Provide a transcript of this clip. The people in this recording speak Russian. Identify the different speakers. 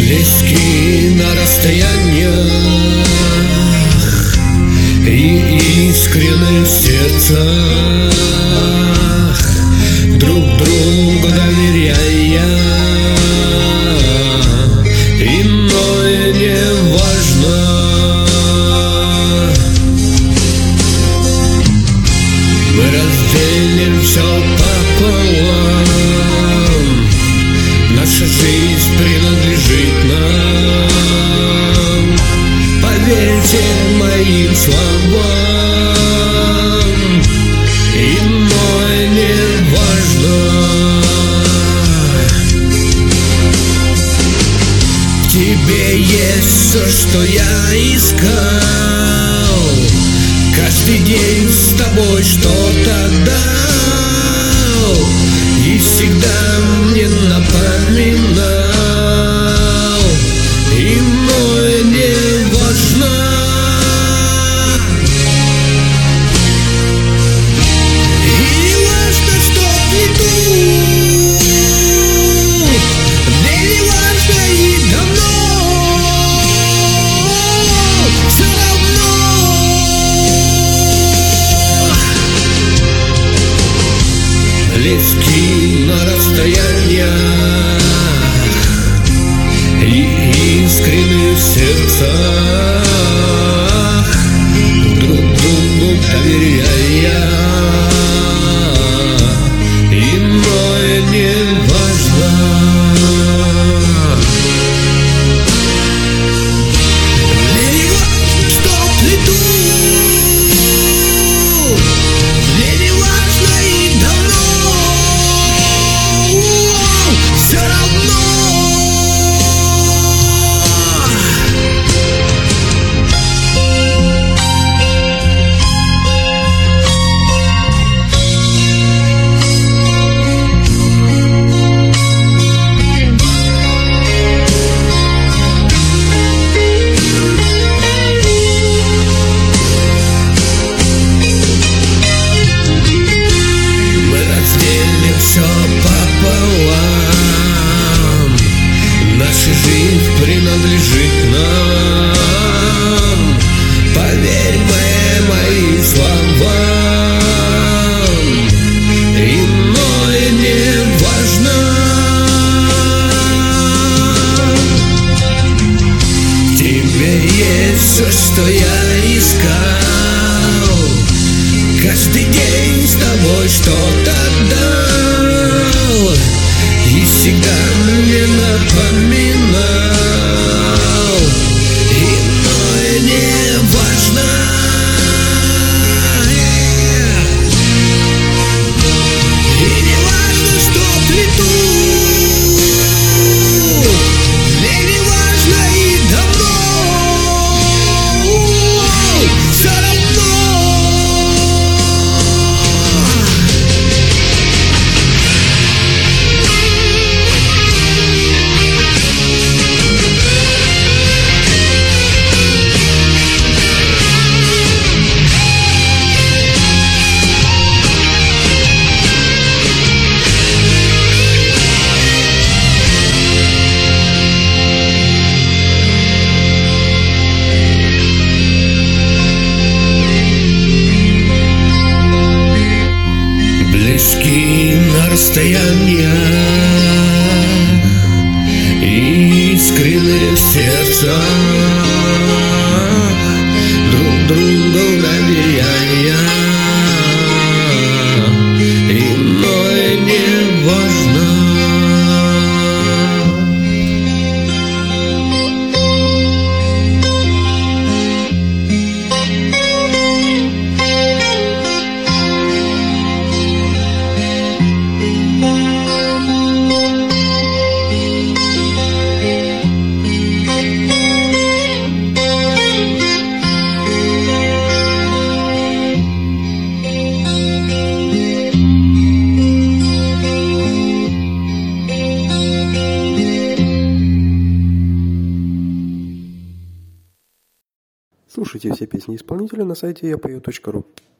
Speaker 1: Близки на расстояниях и искренне в сердцах, друг другу доверяя. Иное не важно. Мы разделим все пополам. Наша жизнь принадлежит нам. Поверьте моим словам. Иное не важно. В тебе есть все, что я искал. Каждый день с тобой что-то дал и всегда мне напоминал. Иное не важно. И не важно, что плетут, мне не важно и давно. Все равно близки на расстояниях и искренне в сердцах, друг другу доверяя. Иное не важно. Мне не важно, что плетут, мне не важно и давно. Все равно мы разделим все пополам. Наша жизнь принадлежит нам. Поверь моим словам. Иное не важно. В тебе есть все, что я искал. Каждый день с тобой что-то дал и всегда мне напоминал. Иное не важно. И не важно, что плетут, мне не важно и давно. Все равно близки на расстояниях и искренне в сердцах, друг другу доверяя. Иное не важно.
Speaker 2: Слушайте все песни исполнителя на сайте yapeo.ru.